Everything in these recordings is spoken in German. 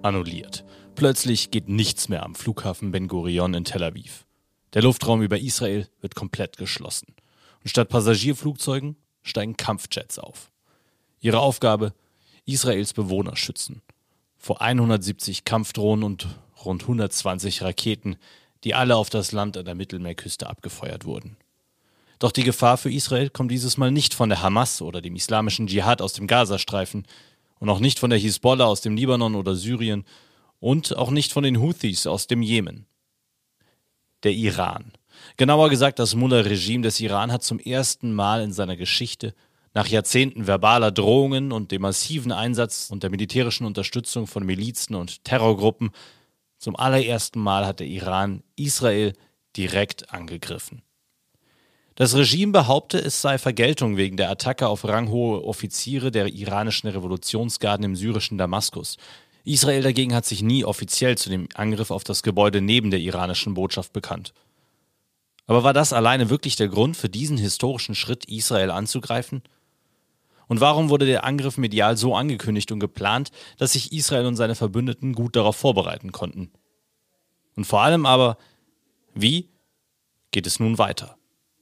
annulliert. Plötzlich geht nichts mehr am Flughafen Ben Gurion in Tel Aviv. Der Luftraum über Israel wird komplett geschlossen. Und statt Passagierflugzeugen steigen Kampfjets auf. Ihre Aufgabe: Israels Bewohner schützen. Vor 170 Kampfdrohnen und rund 120 Raketen, die alle auf das Land an der Mittelmeerküste abgefeuert wurden. Doch die Gefahr für Israel kommt dieses Mal nicht von der Hamas oder dem islamischen Dschihad aus dem Gazastreifen und auch nicht von der Hisbollah aus dem Libanon oder Syrien und auch nicht von den Houthis aus dem Jemen. Der Iran. Genauer gesagt, das Mullah-Regime des Iran hat zum ersten Mal in seiner Geschichte nach Jahrzehnten verbaler Drohungen und dem massiven Einsatz und der militärischen Unterstützung von Milizen und Terrorgruppen zum allerersten Mal hat der Iran Israel direkt angegriffen. Das Regime behaupte, es sei Vergeltung wegen der Attacke auf ranghohe Offiziere der iranischen Revolutionsgarden im syrischen Damaskus. Israel dagegen hat sich nie offiziell zu dem Angriff auf das Gebäude neben der iranischen Botschaft bekannt. Aber war das alleine wirklich der Grund für diesen historischen Schritt, Israel anzugreifen? Und warum wurde der Angriff medial so angekündigt und geplant, dass sich Israel und seine Verbündeten gut darauf vorbereiten konnten? Und vor allem aber, wie geht es nun weiter?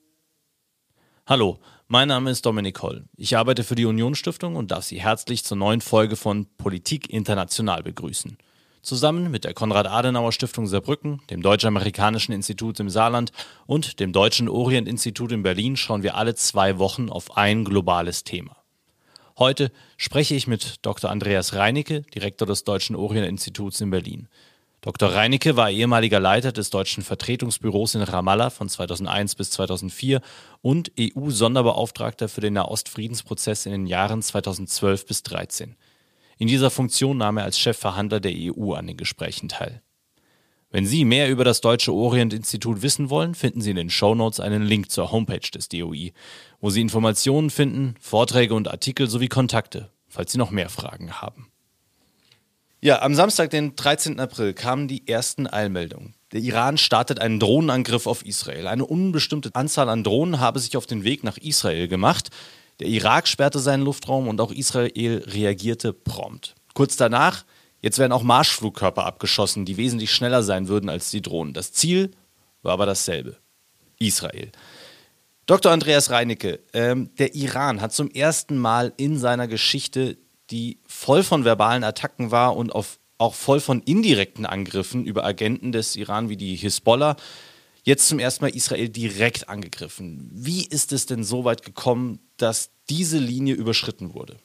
Hallo, mein Name ist Dominik Holl. Ich arbeite für die Union-Stiftung und darf Sie herzlich zur neuen Folge von Politik International begrüßen. Zusammen mit der Konrad-Adenauer-Stiftung Saarbrücken, dem Deutsch-Amerikanischen Institut im Saarland und dem Deutschen Orient-Institut in Berlin schauen wir alle 2 Wochen auf ein globales Thema. Heute spreche ich mit Dr. Andreas Reinicke, Direktor des Deutschen Orient-Instituts in Berlin. Dr. Reinicke war ehemaliger Leiter des deutschen Vertretungsbüros in Ramallah von 2001 bis 2004 und EU-Sonderbeauftragter für den Nahostfriedensprozess in den Jahren 2012 bis 2013. In dieser Funktion nahm er als Chefverhandler der EU an den Gesprächen teil. Wenn Sie mehr über das Deutsche Orient-Institut wissen wollen, finden Sie in den Shownotes einen Link zur Homepage des DOI, wo Sie Informationen finden, Vorträge und Artikel sowie Kontakte, falls Sie noch mehr Fragen haben. Ja, am Samstag, den 13. April, kamen die ersten Eilmeldungen. Der Iran startet einen Drohnenangriff auf Israel. Eine unbestimmte Anzahl an Drohnen habe sich auf den Weg nach Israel gemacht. Der Irak sperrte seinen Luftraum und auch Israel reagierte prompt. Kurz danach, jetzt werden auch Marschflugkörper abgeschossen, die wesentlich schneller sein würden als die Drohnen. Das Ziel war aber dasselbe: Israel. Dr. Andreas Reinicke, der Iran hat zum ersten Mal in seiner Geschichte, die voll von verbalen Attacken war und auch voll von indirekten Angriffen über Agenten des Iran wie die Hisbollah, jetzt zum ersten Mal Israel direkt angegriffen. Wie ist es denn so weit gekommen, dass diese Linie überschritten wurde?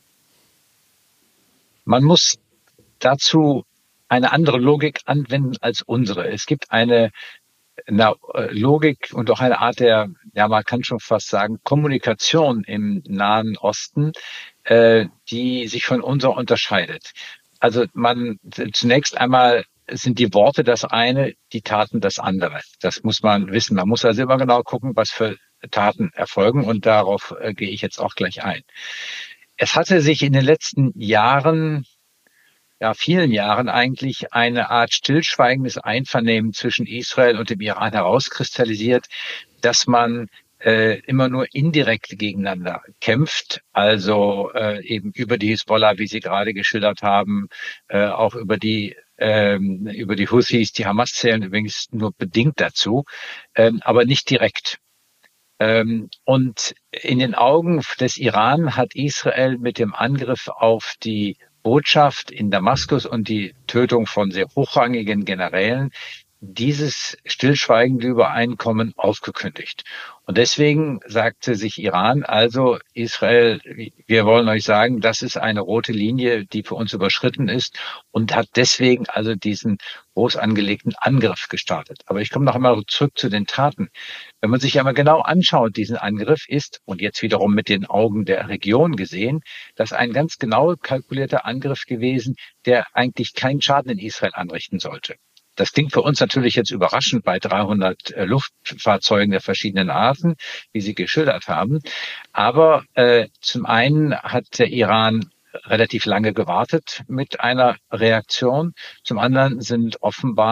Man muss dazu eine andere Logik anwenden als unsere. Es gibt eine Logik und auch eine Art der, ja, man kann schon fast sagen, Kommunikation im Nahen Osten, die sich von unserer unterscheidet. Also zunächst einmal sind die Worte das eine, die Taten das andere. Das muss man wissen. Man muss also immer genau gucken, was für Taten erfolgen, und darauf gehe ich jetzt auch gleich ein. Es hatte sich in den letzten Jahren, ja, vielen Jahren eigentlich, eine Art stillschweigendes Einvernehmen zwischen Israel und dem Iran herauskristallisiert, dass man immer nur indirekt gegeneinander kämpft, also eben über die Hisbollah, wie Sie gerade geschildert haben, auch über die Houthis. Die Hamas zählen übrigens nur bedingt dazu, aber nicht direkt. Und in den Augen des Iran hat Israel mit dem Angriff auf die Botschaft in Damaskus und die Tötung von sehr hochrangigen Generälen dieses stillschweigende Übereinkommen aufgekündigt. Und deswegen sagte sich Iran, also Israel, wir wollen euch sagen, das ist eine rote Linie, die für uns überschritten ist, und hat deswegen also diesen groß angelegten Angriff gestartet. Aber ich komme noch einmal zurück zu den Taten. Wenn man sich einmal genau anschaut, diesen Angriff ist, und jetzt wiederum mit den Augen der Region gesehen, das ein ganz genau kalkulierter Angriff gewesen, der eigentlich keinen Schaden in Israel anrichten sollte. Das klingt für uns natürlich jetzt überraschend bei 300 Luftfahrzeugen der verschiedenen Arten, wie Sie geschildert haben. Aber zum einen hat der Iran relativ lange gewartet mit einer Reaktion. Zum anderen sind offenbar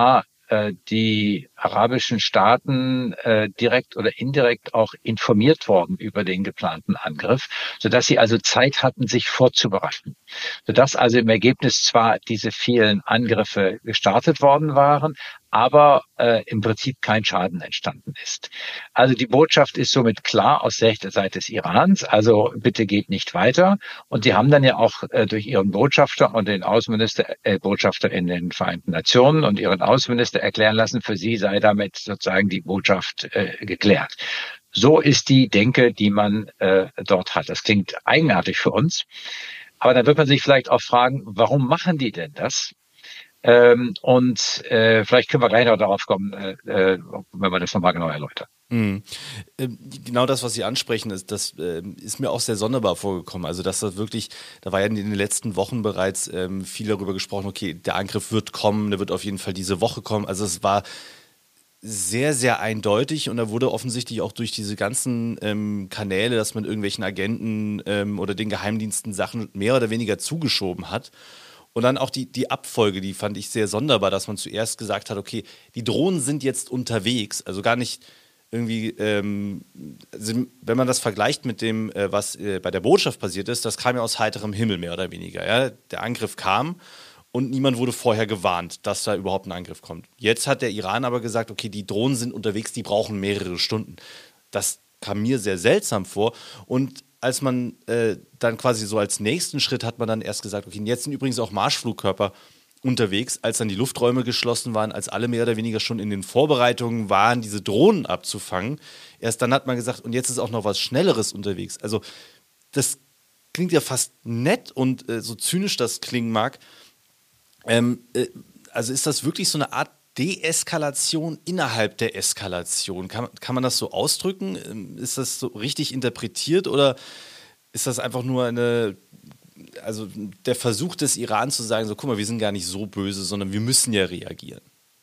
die arabischen Staaten direkt oder indirekt auch informiert worden über den geplanten Angriff, sodass sie also Zeit hatten, sich vorzubereiten. Sodass also im Ergebnis zwar diese vielen Angriffe gestartet worden waren, aber im Prinzip kein Schaden entstanden ist. Also die Botschaft ist somit klar aus Seite des Irans, also bitte geht nicht weiter. Und die haben dann ja auch durch ihren Botschafter und den Botschafter in den Vereinten Nationen und ihren Außenminister erklären lassen, für sie sei damit sozusagen die Botschaft geklärt. So ist die Denke, die man dort hat. Das klingt eigenartig für uns. Aber dann wird man sich vielleicht auch fragen, warum machen die denn das? Vielleicht können wir gleich noch darauf kommen, wenn wir das nochmal genau erläutern. Genau das, was Sie ansprechen, das ist mir auch sehr sonderbar vorgekommen. Also, dass das wirklich, da war ja in den letzten Wochen bereits viel darüber gesprochen, okay, der Angriff wird kommen, der wird auf jeden Fall diese Woche kommen. Also, es war sehr, sehr eindeutig und da wurde offensichtlich auch durch diese ganzen Kanäle, dass man irgendwelchen Agenten oder den Geheimdiensten Sachen mehr oder weniger zugeschoben hat. Und dann auch die Abfolge, die fand ich sehr sonderbar, dass man zuerst gesagt hat, okay, die Drohnen sind jetzt unterwegs, also gar nicht irgendwie, wenn man das vergleicht mit dem, was bei der Botschaft passiert ist, das kam ja aus heiterem Himmel mehr oder weniger. Ja? Der Angriff kam und niemand wurde vorher gewarnt, dass da überhaupt ein Angriff kommt. Jetzt hat der Iran aber gesagt, okay, die Drohnen sind unterwegs, die brauchen mehrere Stunden. Das kam mir sehr seltsam vor und als man dann quasi so als nächsten Schritt hat man dann erst gesagt, okay, jetzt sind übrigens auch Marschflugkörper unterwegs, als dann die Lufträume geschlossen waren, als alle mehr oder weniger schon in den Vorbereitungen waren, diese Drohnen abzufangen. Erst dann hat man gesagt, und jetzt ist auch noch was Schnelleres unterwegs. Also das klingt ja fast nett und so zynisch das klingen mag. Also ist das wirklich so eine Art Deeskalation innerhalb der Eskalation? Kann man das so ausdrücken? Ist das so richtig interpretiert oder ist das einfach nur also der Versuch des Iran zu sagen, so guck mal, wir sind gar nicht so böse, sondern wir müssen ja reagieren?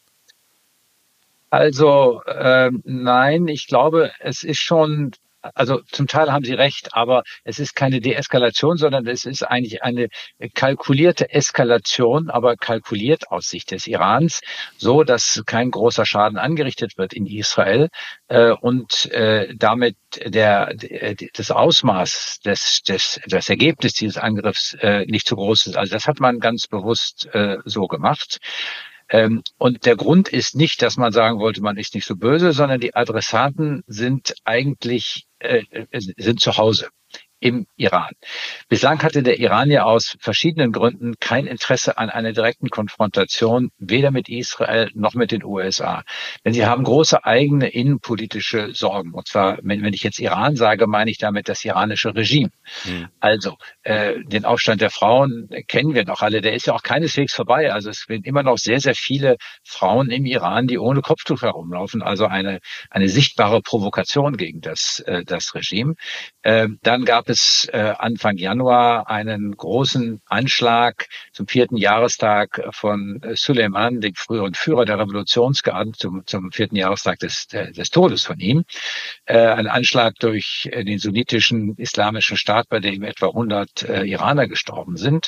Also nein, ich glaube, es ist schon, also zum Teil haben Sie recht, aber es ist keine Deeskalation, sondern es ist eigentlich eine kalkulierte Eskalation, aber kalkuliert aus Sicht des Irans, so dass kein großer Schaden angerichtet wird in Israel und damit das Ausmaß das Ergebnis dieses Angriffs nicht zu groß ist. Also das hat man ganz bewusst so gemacht. Und der Grund ist nicht, dass man sagen wollte, man ist nicht so böse, sondern die Adressaten sind eigentlich sind zu Hause im Iran. Bislang hatte der Iran ja aus verschiedenen Gründen kein Interesse an einer direkten Konfrontation, weder mit Israel noch mit den USA. Denn sie haben große eigene innenpolitische Sorgen. Und zwar, wenn ich jetzt Iran sage, meine ich damit das iranische Regime. Also den Aufstand der Frauen kennen wir noch alle. Der ist ja auch keineswegs vorbei. Also es sind immer noch sehr, sehr viele Frauen im Iran, die ohne Kopftuch herumlaufen. Also eine sichtbare Provokation gegen das Regime. Dann gab es Anfang Januar einen großen Anschlag zum 4. Jahrestag von Suleiman, dem früheren Führer der Revolutionsgarden, zum 4. Jahrestag des Todes von ihm. Ein Anschlag durch den sunnitischen islamischen Staat, bei dem etwa 100 Iraner gestorben sind.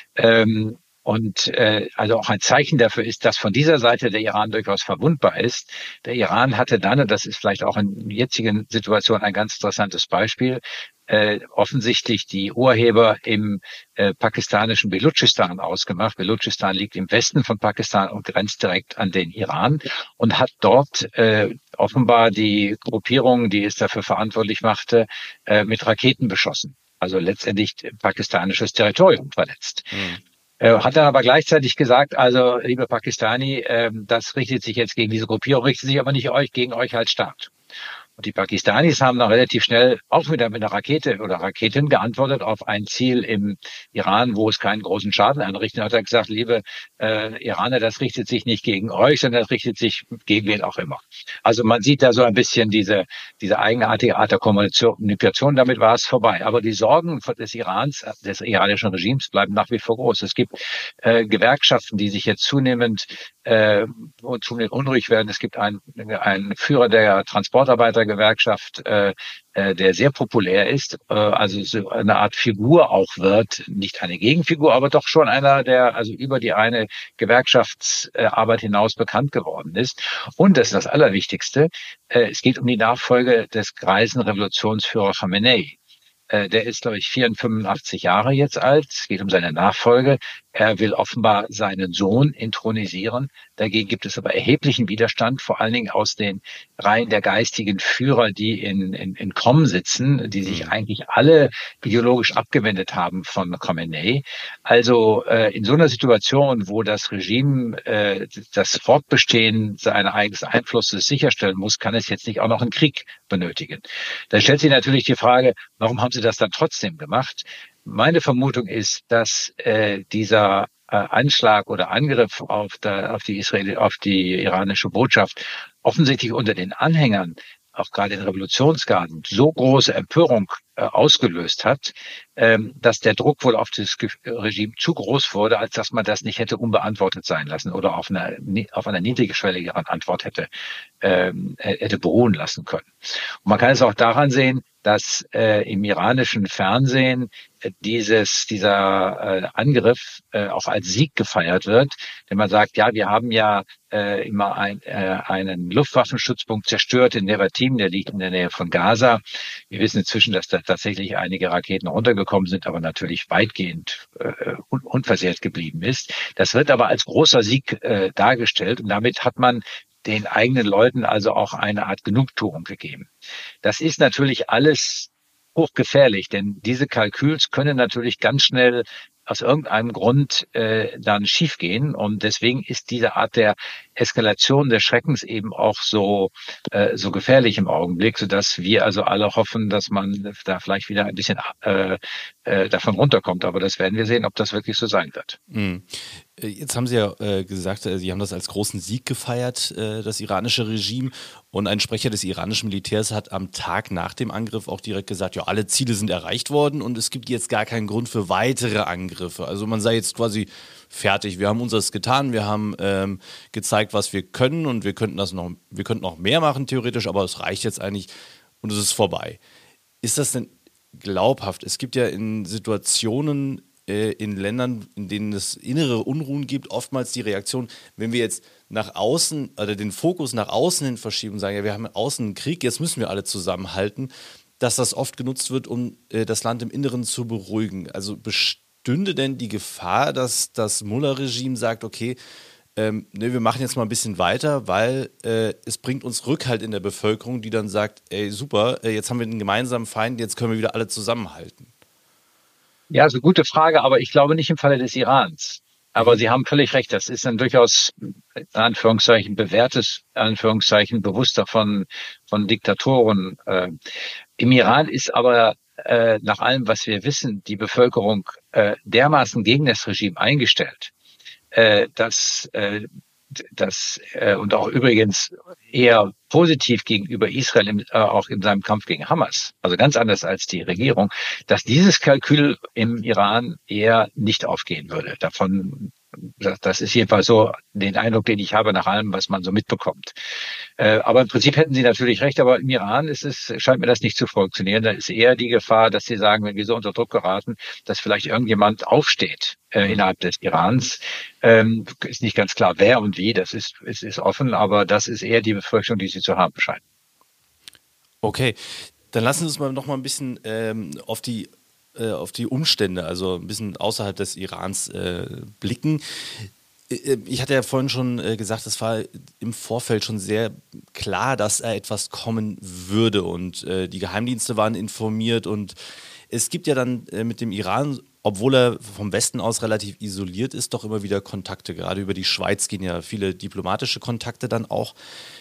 Also auch ein Zeichen dafür ist, dass von dieser Seite der Iran durchaus verwundbar ist. Der Iran hatte dann, und das ist vielleicht auch in der jetzigen Situation ein ganz interessantes Beispiel, offensichtlich die Urheber im pakistanischen Belutschistan ausgemacht. Belutschistan liegt im Westen von Pakistan und grenzt direkt an den Iran und hat dort offenbar die Gruppierung, die es dafür verantwortlich machte, mit Raketen beschossen. Also letztendlich pakistanisches Territorium verletzt. Hat dann aber gleichzeitig gesagt, also liebe Pakistani, das richtet sich jetzt gegen diese Gruppierung, richtet sich aber nicht gegen euch als Staat. Und die Pakistanis haben dann relativ schnell auch wieder mit einer Rakete oder Raketen geantwortet auf ein Ziel im Iran, wo es keinen großen Schaden anrichtet. Hat er gesagt, liebe Iraner, das richtet sich nicht gegen euch, sondern das richtet sich gegen wen auch immer. Also man sieht da so ein bisschen diese eigenartige Art der Kommunikation. Damit war es vorbei. Aber die Sorgen des iranischen Regimes bleiben nach wie vor groß. Es gibt Gewerkschaften, die sich jetzt zunehmend zunehmend unruhig werden. Es gibt einen Führer der Transportarbeitergewerkschaft, der sehr populär ist, also so eine Art Figur auch wird, nicht eine Gegenfigur, aber doch schon einer, der also über die eine Gewerkschaftsarbeit hinaus bekannt geworden ist. Und das ist das Allerwichtigste, es geht um die Nachfolge des greisen Revolutionsführer Khamenei. Der ist, glaube ich, 84 Jahre jetzt alt. Es geht um seine Nachfolge. Er will offenbar seinen Sohn intronisieren. Dagegen gibt es aber erheblichen Widerstand, vor allen Dingen aus den Reihen der geistigen Führer, die in Qom sitzen, die sich eigentlich alle ideologisch abgewendet haben von Khamenei. Also in so einer Situation, wo das Regime das Fortbestehen seines eigenen Einflusses sicherstellen muss, kann es jetzt nicht auch noch einen Krieg benötigen. Da stellt sich natürlich die Frage, warum haben sie das dann trotzdem gemacht? Meine Vermutung ist, dass dieser Anschlag oder Angriff auf die iranische Botschaft offensichtlich unter den Anhängern, auch gerade in Revolutionsgarden, so große Empörung ausgelöst hat, dass der Druck wohl auf das Regime zu groß wurde, als dass man das nicht hätte unbeantwortet sein lassen oder auf einer niedrigschwelligeren Antwort hätte beruhen lassen können. Und man kann es auch daran sehen, dass im iranischen Fernsehen dieser Angriff auch als Sieg gefeiert wird, denn man sagt, ja, wir haben ja immer einen Luftwaffenstützpunkt zerstört in Nevatim, der liegt in der Nähe von Gaza. Wir wissen inzwischen, dass da tatsächlich einige Raketen runtergekommen sind, aber natürlich weitgehend unversehrt geblieben ist. Das wird aber als großer Sieg dargestellt und damit hat man den eigenen Leuten also auch eine Art Genugtuung gegeben. Das ist natürlich alles hochgefährlich, denn diese Kalküls können natürlich ganz schnell aus irgendeinem Grund dann schiefgehen. Und deswegen ist diese Art der Eskalation des Schreckens eben auch so gefährlich im Augenblick, sodass wir also alle hoffen, dass man da vielleicht wieder ein bisschen davon runterkommt. Aber das werden wir sehen, ob das wirklich so sein wird. Mhm. Jetzt haben Sie ja gesagt, Sie haben das als großen Sieg gefeiert, das iranische Regime. Und ein Sprecher des iranischen Militärs hat am Tag nach dem Angriff auch direkt gesagt, ja, alle Ziele sind erreicht worden und es gibt jetzt gar keinen Grund für weitere Angriffe. Also man sei jetzt quasi fertig. Wir haben unseres getan, wir haben gezeigt, was wir können und wir könnten noch mehr machen theoretisch, aber es reicht jetzt eigentlich und es ist vorbei. Ist das denn glaubhaft? Es gibt ja in Situationen in Ländern, in denen es innere Unruhen gibt, oftmals die Reaktion, wenn wir jetzt nach außen oder den Fokus nach außen hin verschieben und sagen, ja, wir haben außen einen Krieg, jetzt müssen wir alle zusammenhalten, dass das oft genutzt wird, um das Land im Inneren zu beruhigen. Also bestünde denn die Gefahr, dass das Mullah-Regime sagt, okay, wir machen jetzt mal ein bisschen weiter, weil es bringt uns Rückhalt in der Bevölkerung, die dann sagt, ey, super, jetzt haben wir einen gemeinsamen Feind, jetzt können wir wieder alle zusammenhalten. Ja, also gute Frage, aber ich glaube nicht im Falle des Irans. Aber Sie haben völlig recht, das ist ein durchaus, in Anführungszeichen, bewährtes, Anführungszeichen, Bewusster von Diktatoren. Im Iran ist aber nach allem, was wir wissen, die Bevölkerung dermaßen gegen das Regime eingestellt, dass und auch übrigens eher positiv gegenüber Israel, auch in seinem Kampf gegen Hamas, also ganz anders als die Regierung, dass dieses Kalkül im Iran eher nicht aufgehen würde. Das ist jedenfalls so den Eindruck, den ich habe nach allem, was man so mitbekommt. Aber im Prinzip hätten Sie natürlich recht, aber im Iran scheint mir das nicht zu funktionieren. Da ist eher die Gefahr, dass Sie sagen, wenn wir so unter Druck geraten, dass vielleicht irgendjemand aufsteht innerhalb des Irans. Ist nicht ganz klar, wer und wie, es ist offen, aber das ist eher die Befürchtung, die Sie zu haben scheinen. Okay, dann lassen Sie uns noch mal ein bisschen auf die Umstände, also ein bisschen außerhalb des Irans blicken. Ich hatte ja vorhin schon gesagt, es war im Vorfeld schon sehr klar, dass etwas kommen würde und die Geheimdienste waren informiert und es gibt ja dann mit dem Iran, obwohl er vom Westen aus relativ isoliert ist, doch immer wieder Kontakte. Gerade über die Schweiz gehen ja viele diplomatische Kontakte dann auch.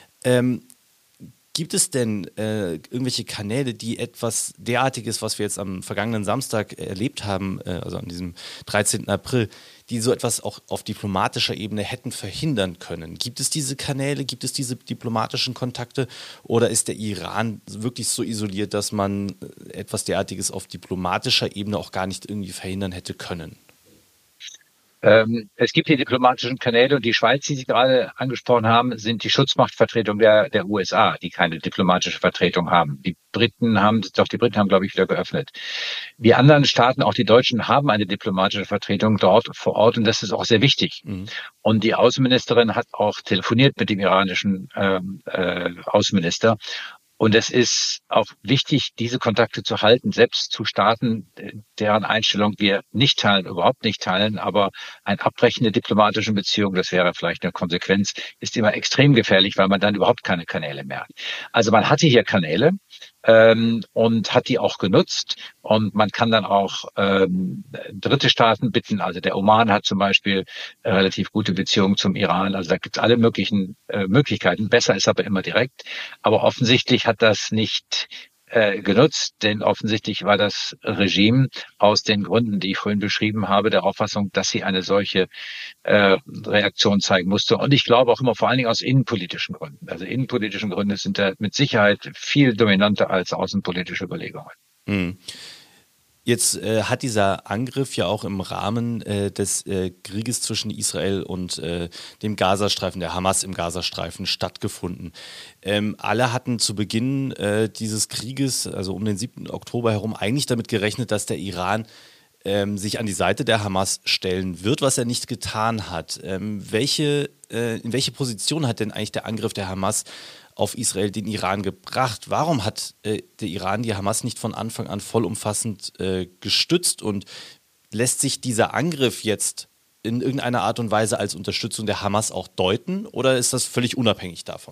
Gibt es denn irgendwelche Kanäle, die etwas derartiges, was wir jetzt am vergangenen Samstag erlebt haben, also an diesem 13. April, die so etwas auch auf diplomatischer Ebene hätten verhindern können? Gibt es diese Kanäle, gibt es diese diplomatischen Kontakte oder ist der Iran wirklich so isoliert, dass man etwas derartiges auf diplomatischer Ebene auch gar nicht irgendwie verhindern hätte können? Es gibt die diplomatischen Kanäle und die Schweiz, die Sie gerade angesprochen haben, sind die Schutzmachtvertretung der USA, die keine diplomatische Vertretung haben. Die Briten haben, glaube ich, wieder geöffnet. Die anderen Staaten, auch die Deutschen, haben eine diplomatische Vertretung dort vor Ort und das ist auch sehr wichtig. Mhm. Und die Außenministerin hat auch telefoniert mit dem iranischen Außenminister. Und es ist auch wichtig, diese Kontakte zu halten, selbst zu Staaten, deren Einstellung wir nicht teilen, überhaupt nicht teilen. Aber ein Abbrechen der diplomatischen Beziehung, das wäre vielleicht eine Konsequenz, ist immer extrem gefährlich, weil man dann überhaupt keine Kanäle mehr hat. Also man hatte hier Kanäle und hat die auch genutzt. Und man kann dann auch dritte Staaten bitten. Also der Oman hat zum Beispiel relativ gute Beziehungen zum Iran. Also da gibt es alle möglichen Möglichkeiten. Besser ist aber immer direkt. Aber offensichtlich hat das nicht genutzt, denn offensichtlich war das Regime aus den Gründen, die ich vorhin beschrieben habe, der Auffassung, dass sie eine solche Reaktion zeigen musste. Und ich glaube auch immer vor allen Dingen aus innenpolitischen Gründen. Also innenpolitischen Gründe sind da mit Sicherheit viel dominanter als außenpolitische Überlegungen. Mhm. Jetzt hat dieser Angriff ja auch im Rahmen des Krieges zwischen Israel und dem Gazastreifen, der Hamas im Gazastreifen, stattgefunden. Alle hatten zu Beginn dieses Krieges, also um den 7. Oktober herum, eigentlich damit gerechnet, dass der Iran sich an die Seite der Hamas stellen wird, was er nicht getan hat. In welche Position hat denn eigentlich der Angriff der Hamas auf Israel den Iran gebracht? Warum hat der Iran die Hamas nicht von Anfang an vollumfassend gestützt und lässt sich dieser Angriff jetzt in irgendeiner Art und Weise als Unterstützung der Hamas auch deuten oder ist das völlig unabhängig davon?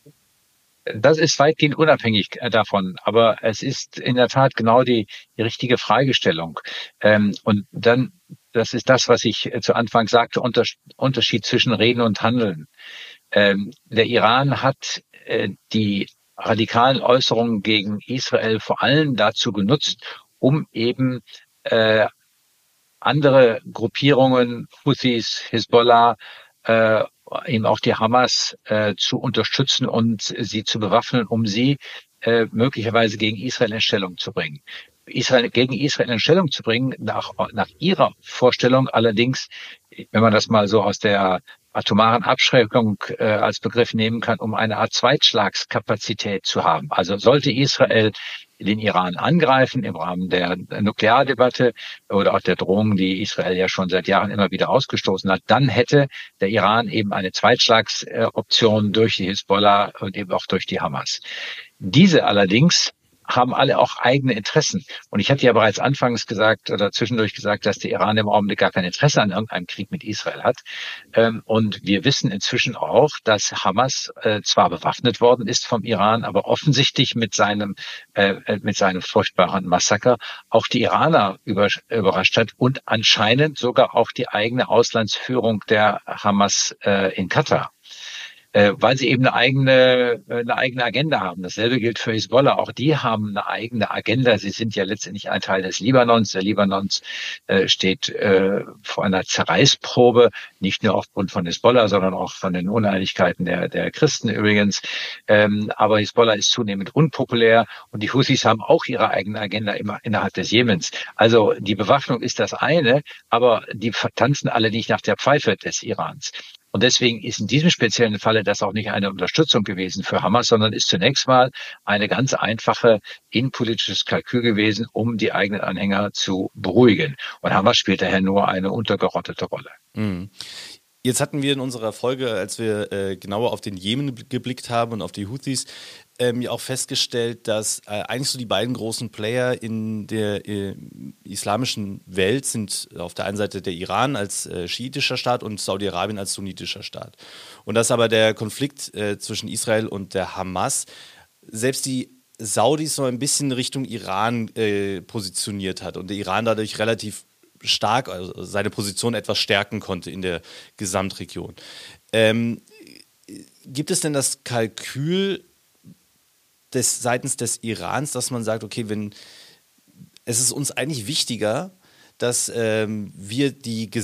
Das ist weitgehend unabhängig davon, aber es ist in der Tat genau die richtige Fragestellung. Und dann, das ist das, was ich zu Anfang sagte, Unterschied zwischen Reden und Handeln. Der Iran hat die radikalen Äußerungen gegen Israel vor allem dazu genutzt, um eben äh, andere Gruppierungen, Houthis, Hisbollah, eben auch die Hamas zu unterstützen und sie zu bewaffnen, um sie möglicherweise gegen Israel in Stellung zu bringen. Gegen Israel in Stellung zu bringen, nach ihrer Vorstellung allerdings, wenn man das mal so aus der atomaren Abschreckung als Begriff nehmen kann, um eine Art Zweitschlagskapazität zu haben. Also sollte Israel den Iran angreifen im Rahmen der Nukleardebatte oder auch der Drohungen, die Israel ja schon seit Jahren immer wieder ausgestoßen hat, dann hätte der Iran eben eine Zweitschlagsoption durch die Hisbollah und eben auch durch die Hamas. Diese allerdings haben alle auch eigene Interessen. Und ich hatte ja bereits anfangs gesagt oder zwischendurch gesagt, dass der Iran im Augenblick gar kein Interesse an irgendeinem Krieg mit Israel hat. Und wir wissen inzwischen auch, dass Hamas zwar bewaffnet worden ist vom Iran, aber offensichtlich mit seinem furchtbaren Massaker auch die Iraner überrascht hat und anscheinend sogar auch die eigene Auslandsführung der Hamas in Katar, weil sie eben eine eigene Agenda haben. Dasselbe gilt für Hisbollah. Auch die haben eine eigene Agenda. Sie sind ja letztendlich ein Teil des Libanons. Der Libanons steht vor einer Zerreißprobe, nicht nur aufgrund von Hisbollah, sondern auch von den Uneinigkeiten der Christen übrigens. Aber Hisbollah ist zunehmend unpopulär und die Houthis haben auch ihre eigene Agenda innerhalb des Jemens. Also die Bewaffnung ist das eine, aber die tanzen alle nicht nach der Pfeife des Irans. Und deswegen ist in diesem speziellen Falle das auch nicht eine Unterstützung gewesen für Hamas, sondern ist zunächst mal eine ganz einfache innenpolitisches Kalkül gewesen, um die eigenen Anhänger zu beruhigen. Und Hamas spielt daher nur eine untergerottete Rolle. Mhm. Jetzt hatten wir in unserer Folge, als wir genauer auf den Jemen geblickt haben und auf die Houthis, ja auch festgestellt, dass eigentlich so die beiden großen Player in der islamischen Welt sind auf der einen Seite der Iran als schiitischer Staat und Saudi-Arabien als sunnitischer Staat. Und dass aber der Konflikt zwischen Israel und der Hamas selbst die Saudis so ein bisschen Richtung Iran positioniert hat und der Iran dadurch relativ stark, also seine Position etwas stärken konnte in der Gesamtregion. Gibt es denn das Kalkül seitens des Irans, dass man sagt, okay, es ist uns eigentlich wichtiger, dass wir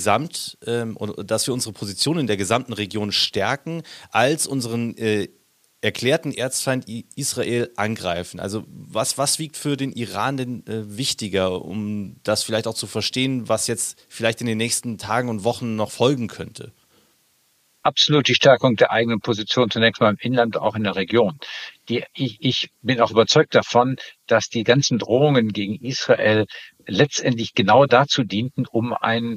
dass wir unsere Position in der gesamten Region stärken, als unseren erklärten Erzfeind Israel angreifen. Also was wiegt für den Iran denn wichtiger, um das vielleicht auch zu verstehen, was jetzt vielleicht in den nächsten Tagen und Wochen noch folgen könnte? Absolut die Stärkung der eigenen Position, zunächst mal im Inland, auch in der Region. Ich bin auch überzeugt davon, dass die ganzen Drohungen gegen Israel letztendlich genau dazu dienten, um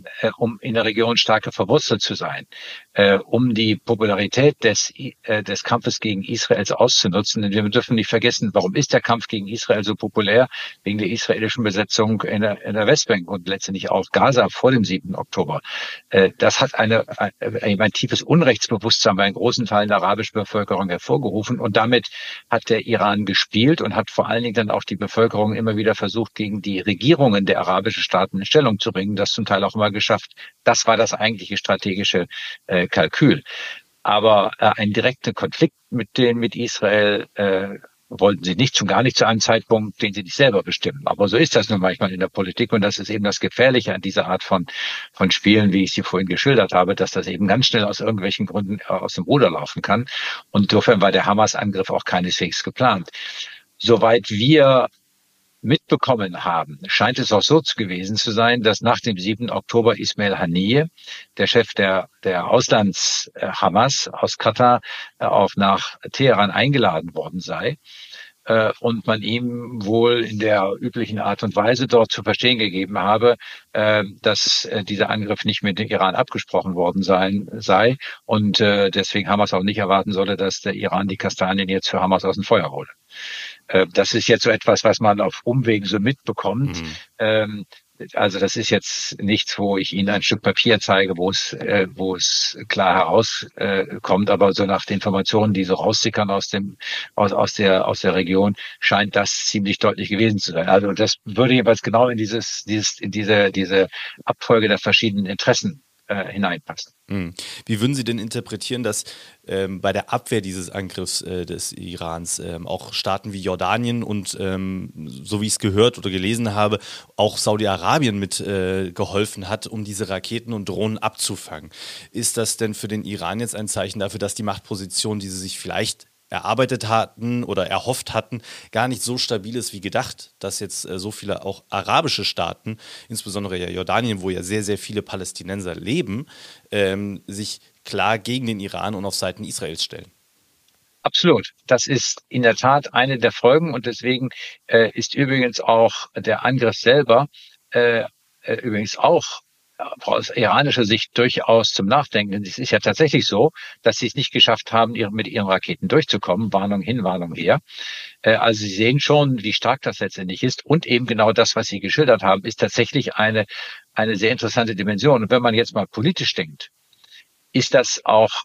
in der Region stärker verwurzelt zu sein, um die Popularität des Kampfes gegen Israels auszunutzen. Denn wir dürfen nicht vergessen, warum ist der Kampf gegen Israel so populär? Wegen der israelischen Besetzung in der Westbank und letztendlich auch Gaza vor dem 7. Oktober. Das hat ein tiefes Unrechtsbewusstsein bei einem großen Teil der arabischen Bevölkerung hervorgerufen und damit hat der Iran gespielt und hat vor allen Dingen dann auch die Bevölkerung immer wieder versucht, gegen die Regierungen der arabischen Staaten in Stellung zu bringen, das zum Teil auch immer geschafft. Das war das eigentliche strategische Kalkül. Aber ein direkter Konflikt mit Israel wollten sie nicht, schon gar nicht zu einem Zeitpunkt, den sie nicht selber bestimmen. Aber so ist das nun manchmal in der Politik und das ist eben das Gefährliche an dieser Art von Spielen, wie ich sie vorhin geschildert habe, dass das eben ganz schnell aus irgendwelchen Gründen aus dem Ruder laufen kann. Und insofern war der Hamas-Angriff auch keineswegs geplant. Soweit wir mitbekommen haben, scheint es auch so gewesen zu sein, dass nach dem 7. Oktober Ismail Haniyeh, der Chef der Auslands-Hamas aus Katar, auch nach Teheran eingeladen worden sei und man ihm wohl in der üblichen Art und Weise dort zu verstehen gegeben habe, dass dieser Angriff nicht mit dem Iran abgesprochen worden sei und deswegen Hamas auch nicht erwarten solle, dass der Iran die Kastanien jetzt für Hamas aus dem Feuer hole. Das ist jetzt so etwas, was man auf Umwegen so mitbekommt. Also das ist jetzt nichts, wo ich Ihnen ein Stück Papier zeige, wo es klar herauskommt, aber so nach den Informationen, die so raussickern aus der Region, scheint das ziemlich deutlich gewesen zu sein. Also das würde jeweils genau in diese Abfolge der verschiedenen Interessen hineinpassen. Wie würden Sie denn interpretieren, dass bei der Abwehr dieses Angriffs des Irans auch Staaten wie Jordanien und so wie ich es gehört oder gelesen habe, auch Saudi-Arabien mit geholfen hat, um diese Raketen und Drohnen abzufangen? Ist das denn für den Iran jetzt ein Zeichen dafür, dass die Machtposition, die sie sich vielleicht erarbeitet hatten oder erhofft hatten, gar nicht so stabil ist wie gedacht, dass jetzt so viele auch arabische Staaten, insbesondere ja Jordanien, wo ja sehr, sehr viele Palästinenser leben, sich klar gegen den Iran und auf Seiten Israels stellen? Absolut. Das ist in der Tat eine der Folgen und deswegen ist übrigens auch der Angriff selber übrigens auch aus iranischer Sicht durchaus zum Nachdenken. Denn es ist ja tatsächlich so, dass sie es nicht geschafft haben, mit ihren Raketen durchzukommen. Warnung hin, Warnung her. Also Sie sehen schon, wie stark das letztendlich ist. Und eben genau das, was Sie geschildert haben, ist tatsächlich eine sehr interessante Dimension. Und wenn man jetzt mal politisch denkt, ist das auch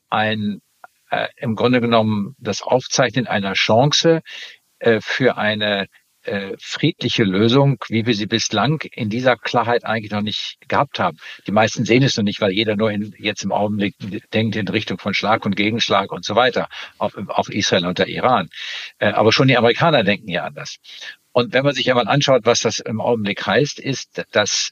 im Grunde genommen das Aufzeichnen einer Chance für eine friedliche Lösung, wie wir sie bislang in dieser Klarheit eigentlich noch nicht gehabt haben. Die meisten sehen es noch nicht, weil jeder nur jetzt im Augenblick denkt in Richtung von Schlag und Gegenschlag und so weiter, auf Israel und der Iran. Aber schon die Amerikaner denken ja anders. Und wenn man sich einmal anschaut, was das im Augenblick heißt, ist, dass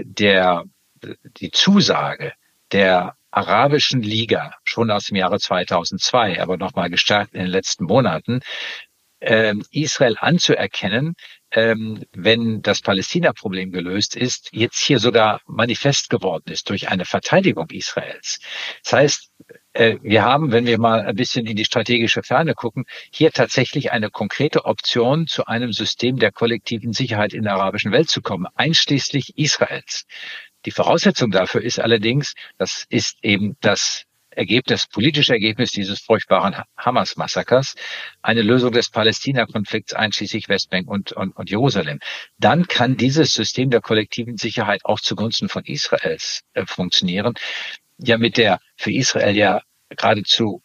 die Zusage der Arabischen Liga schon aus dem Jahre 2002, aber nochmal gestärkt in den letzten Monaten, Israel anzuerkennen, wenn das Palästina-Problem gelöst ist, jetzt hier sogar manifest geworden ist durch eine Verteidigung Israels. Das heißt, wir haben, wenn wir mal ein bisschen in die strategische Ferne gucken, hier tatsächlich eine konkrete Option zu einem System der kollektiven Sicherheit in der arabischen Welt zu kommen, einschließlich Israels. Die Voraussetzung dafür ist allerdings, das ist eben das politische Ergebnis dieses furchtbaren Hamas-Massakers, eine Lösung des Palästina-Konflikts einschließlich Westbank und Jerusalem. Dann kann dieses System der kollektiven Sicherheit auch zugunsten von Israels funktionieren. Ja, mit der für Israel ja geradezu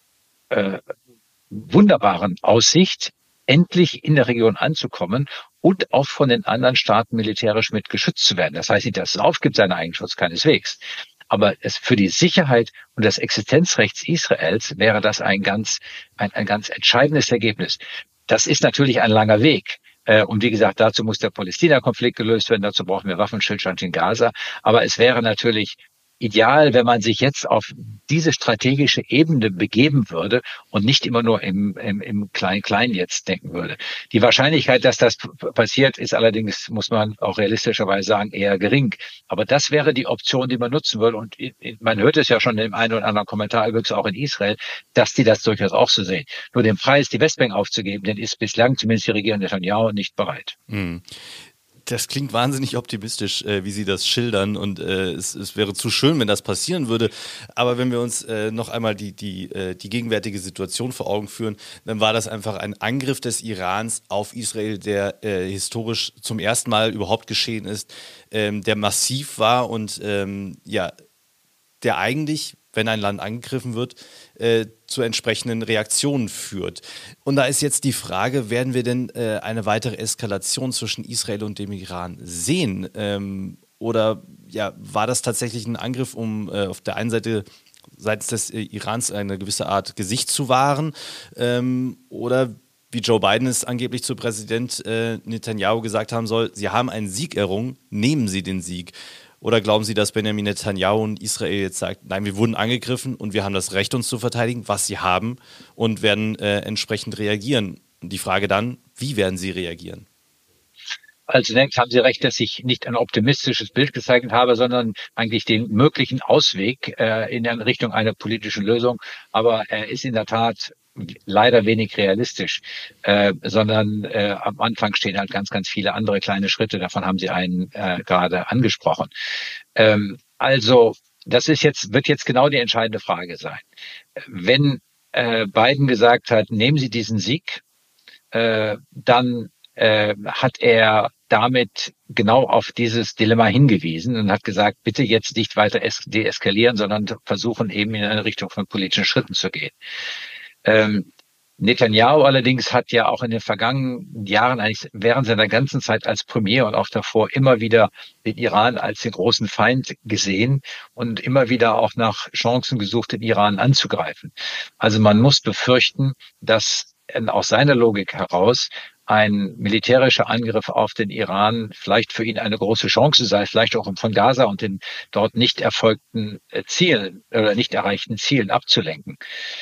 wunderbaren Aussicht, endlich in der Region anzukommen und auch von den anderen Staaten militärisch mit geschützt zu werden. Das heißt nicht, dass es aufgibt, seinen Eigenschutz, keineswegs. Aber es für die Sicherheit und das Existenzrecht Israels wäre das ein ganz entscheidendes Ergebnis. Das ist natürlich ein langer Weg. Und wie gesagt, dazu muss der Palästina-Konflikt gelöst werden. Dazu brauchen wir Waffenstillstand in Gaza. Aber es wäre natürlich ideal, wenn man sich jetzt auf diese strategische Ebene begeben würde und nicht immer nur im Klein-Klein jetzt denken würde. Die Wahrscheinlichkeit, dass das passiert, ist allerdings, muss man auch realistischerweise sagen, eher gering. Aber das wäre die Option, die man nutzen würde. Und man hört es ja schon in dem einen oder anderen Kommentar, übrigens auch in Israel, dass die das durchaus auch so sehen. Nur den Preis, die Westbank aufzugeben, den ist bislang zumindest die Regierung Netanyahu nicht bereit. Mhm. Das klingt wahnsinnig optimistisch, wie Sie das schildern, und es wäre zu schön, wenn das passieren würde. Aber wenn wir uns noch einmal die gegenwärtige Situation vor Augen führen, dann war das einfach ein Angriff des Irans auf Israel, der historisch zum ersten Mal überhaupt geschehen ist, der massiv war und ja, der eigentlich, wenn ein Land angegriffen wird, zu entsprechenden Reaktionen führt. Und da ist jetzt die Frage, werden wir denn eine weitere Eskalation zwischen Israel und dem Iran sehen? Oder ja, war das tatsächlich ein Angriff, um auf der einen Seite seitens des Irans eine gewisse Art Gesicht zu wahren? Oder wie Joe Biden es angeblich zu Präsident Netanyahu gesagt haben soll, Sie haben einen Sieg errungen, nehmen Sie den Sieg. Oder glauben Sie, dass Benjamin Netanyahu und Israel jetzt sagt, nein, wir wurden angegriffen und wir haben das Recht, uns zu verteidigen, was sie haben, und werden entsprechend reagieren? Und die Frage dann, wie werden sie reagieren? Also zunächst haben Sie recht, dass ich nicht ein optimistisches Bild gezeichnet habe, sondern eigentlich den möglichen Ausweg in Richtung einer politischen Lösung. Aber er ist in der Tat leider wenig realistisch, sondern am Anfang stehen halt ganz, ganz viele andere kleine Schritte. Davon haben Sie einen gerade angesprochen. Also wird jetzt genau die entscheidende Frage sein. Wenn Biden gesagt hat, nehmen Sie diesen Sieg, dann hat er damit genau auf dieses Dilemma hingewiesen und hat gesagt, bitte jetzt nicht weiter deeskalieren, sondern versuchen eben in eine Richtung von politischen Schritten zu gehen. Netanyahu allerdings hat ja auch in den vergangenen Jahren, eigentlich während seiner ganzen Zeit als Premier und auch davor, immer wieder den Iran als den großen Feind gesehen und immer wieder auch nach Chancen gesucht, den Iran anzugreifen. Also man muss befürchten, dass aus seiner Logik heraus ein militärischer Angriff auf den Iran vielleicht für ihn eine große Chance sei, vielleicht auch um von Gaza und den dort nicht erfolgten Zielen oder nicht erreichten Zielen abzulenken.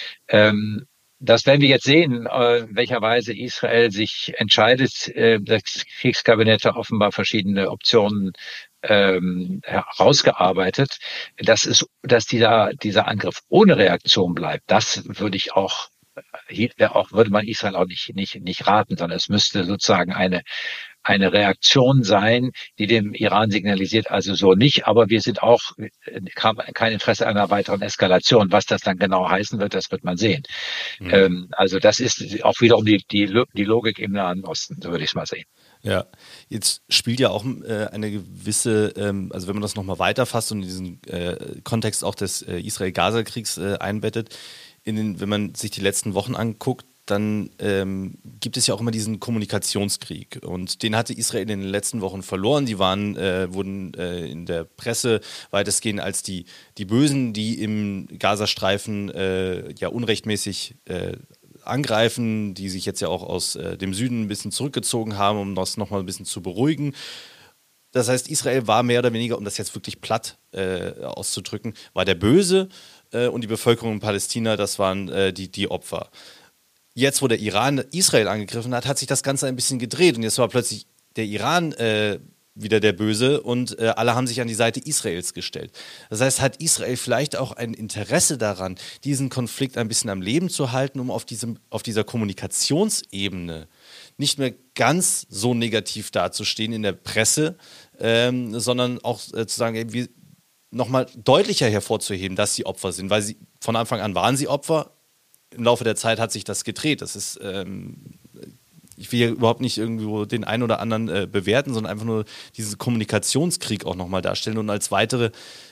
Das werden wir jetzt sehen, welcher Weise Israel sich entscheidet. Das Kriegskabinett hat offenbar verschiedene Optionen herausgearbeitet. Dass dieser Angriff ohne Reaktion bleibt, das würde man Israel auch nicht raten, sondern es müsste sozusagen eine Reaktion sein, die dem Iran signalisiert, also so nicht, aber wir sind auch kein Interesse an einer weiteren Eskalation. Was das dann genau heißen wird, das wird man sehen. Also das ist auch wiederum die Logik im Nahen Osten, so würde ich es mal sehen. Ja, jetzt spielt ja auch eine gewisse, also wenn man das nochmal weiterfasst und in diesen Kontext auch des Israel-Gaza-Kriegs einbettet, wenn man sich die letzten Wochen anguckt, dann gibt es ja auch immer diesen Kommunikationskrieg. Und den hatte Israel in den letzten Wochen verloren. Die wurden in der Presse weitestgehend als die Bösen, die im Gazastreifen ja unrechtmäßig angreifen, die sich jetzt ja auch aus dem Süden ein bisschen zurückgezogen haben, um das nochmal ein bisschen zu beruhigen. Das heißt, Israel war mehr oder weniger, um das jetzt wirklich platt auszudrücken, war der Böse, und die Bevölkerung in Palästina, das waren die Opfer. Jetzt, wo der Iran Israel angegriffen hat, hat sich das Ganze ein bisschen gedreht und jetzt war plötzlich der Iran wieder der Böse und alle haben sich an die Seite Israels gestellt. Das heißt, hat Israel vielleicht auch ein Interesse daran, diesen Konflikt ein bisschen am Leben zu halten, um auf dieser Kommunikationsebene nicht mehr ganz so negativ dazustehen in der Presse, sondern auch zu sagen, nochmal deutlicher hervorzuheben, dass sie Opfer sind, weil von Anfang an waren sie Opfer. Im Laufe der Zeit hat sich das gedreht. Das ist, ich will hier überhaupt nicht irgendwo den einen oder anderen bewerten, sondern einfach nur diesen Kommunikationskrieg auch nochmal darstellen und als weiteres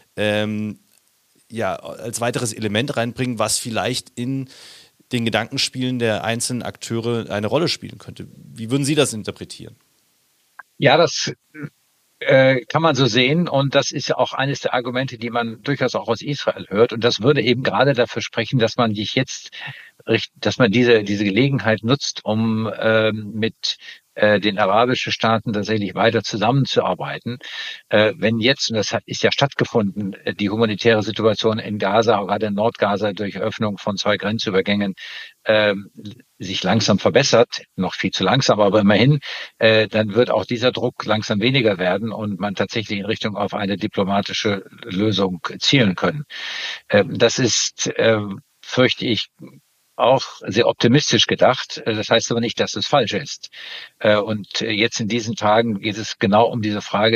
Element reinbringen, was vielleicht in den Gedankenspielen der einzelnen Akteure eine Rolle spielen könnte. Wie würden Sie das interpretieren? Ja, das kann man so sehen. Und das ist ja auch eines der Argumente, die man durchaus auch aus Israel hört. Und das würde eben gerade dafür sprechen, dass man diese Gelegenheit nutzt, um mit den arabischen Staaten tatsächlich weiter zusammenzuarbeiten. Wenn jetzt, und das ist ja stattgefunden, die humanitäre Situation in Gaza, auch gerade in Nordgaza durch Öffnung von 2 Grenzübergängen sich langsam verbessert, noch viel zu langsam, aber immerhin, dann wird auch dieser Druck langsam weniger werden und man tatsächlich in Richtung auf eine diplomatische Lösung zielen können. Das ist, fürchte ich, auch sehr optimistisch gedacht. Das heißt aber nicht, dass es falsch ist. Und jetzt in diesen Tagen geht es genau um diese Frage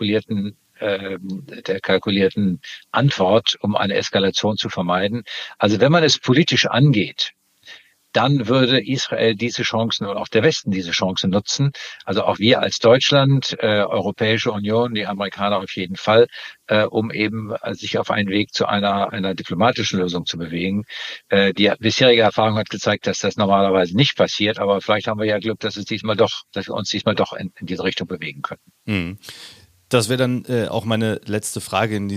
der kalkulierten Antwort, um eine Eskalation zu vermeiden. Also wenn man es politisch angeht, dann würde Israel diese Chancen und auch der Westen diese Chancen nutzen. Also auch wir als Deutschland, Europäische Union, die Amerikaner auf jeden Fall, um eben sich auf einen Weg zu einer diplomatischen Lösung zu bewegen. Die bisherige Erfahrung hat gezeigt, dass das normalerweise nicht passiert, aber vielleicht haben wir ja Glück, dass wir uns diesmal doch in diese Richtung bewegen können. Mhm. Das wäre dann auch meine letzte Frage in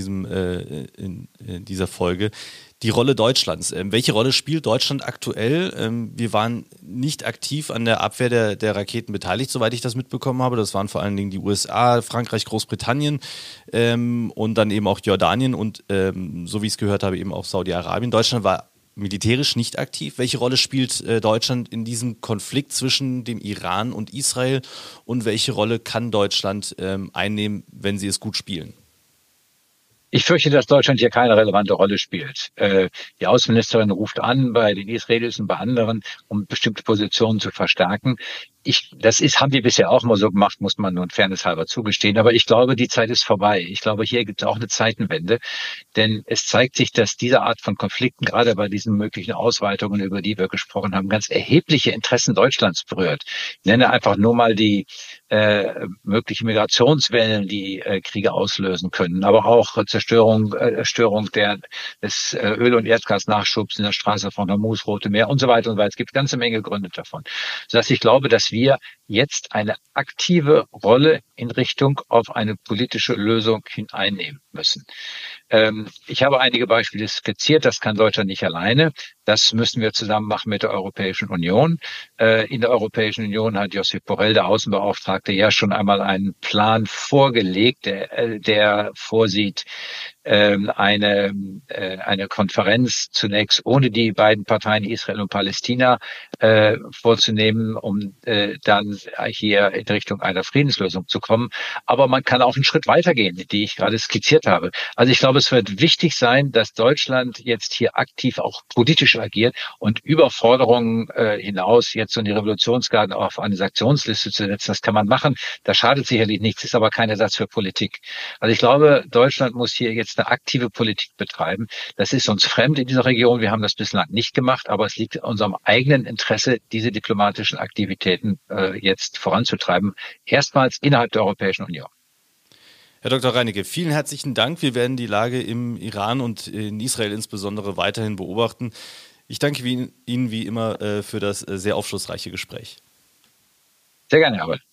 dieser Folge. Die Rolle Deutschlands. Welche Rolle spielt Deutschland aktuell? Wir waren nicht aktiv an der Abwehr der Raketen beteiligt, soweit ich das mitbekommen habe. Das waren vor allen Dingen die USA, Frankreich, Großbritannien und dann eben auch Jordanien und so wie ich es gehört habe, eben auch Saudi-Arabien. Deutschland war militärisch nicht aktiv. Welche Rolle spielt Deutschland in diesem Konflikt zwischen dem Iran und Israel und welche Rolle kann Deutschland einnehmen, wenn sie es gut spielen? Ich fürchte, dass Deutschland hier keine relevante Rolle spielt. Die Außenministerin ruft an bei den Israelis und bei anderen, um bestimmte Positionen zu verstärken. Haben wir bisher auch mal so gemacht, muss man nun fairnesshalber zugestehen. Aber ich glaube, die Zeit ist vorbei. Ich glaube, hier gibt es auch eine Zeitenwende. Denn es zeigt sich, dass diese Art von Konflikten, gerade bei diesen möglichen Ausweitungen, über die wir gesprochen haben, ganz erhebliche Interessen Deutschlands berührt. Ich nenne einfach nur mal die mögliche Migrationswellen, die Kriege auslösen können, aber auch Störung des Öl- und Erdgasnachschubs in der Straße von Hormuz, Rote Meer und so weiter und so weiter. Es gibt eine ganze Menge Gründe davon. Sodass ich glaube, dass wir jetzt eine aktive Rolle in Richtung auf eine politische Lösung hineinnehmen müssen. Ich habe einige Beispiele skizziert, das kann Deutschland nicht alleine. Das müssen wir zusammen machen mit der Europäischen Union. In der Europäischen Union hat Josep Borrell, der Außenbeauftragte, ja schon einmal einen Plan vorgelegt, der vorsieht, eine Konferenz zunächst ohne die beiden Parteien Israel und Palästina vorzunehmen, um dann hier in Richtung einer Friedenslösung zu kommen. Aber man kann auch einen Schritt weitergehen, die ich gerade skizziert habe. Also ich glaube, es wird wichtig sein, dass Deutschland jetzt hier aktiv auch politisch agiert und über Forderungen hinaus jetzt so die Revolutionsgarden auf eine Sanktionsliste zu setzen. Das kann man machen. Das schadet sicherlich nichts, ist aber kein Ersatz für Politik. Also ich glaube, Deutschland muss hier jetzt eine aktive Politik betreiben. Das ist uns fremd in dieser Region. Wir haben das bislang nicht gemacht, aber es liegt in unserem eigenen Interesse, diese diplomatischen Aktivitäten jetzt voranzutreiben. Erstmals innerhalb der Europäischen Union. Herr Dr. Reinicke, vielen herzlichen Dank. Wir werden die Lage im Iran und in Israel insbesondere weiterhin beobachten. Ich danke Ihnen wie immer für das sehr aufschlussreiche Gespräch. Sehr gerne, Herbert.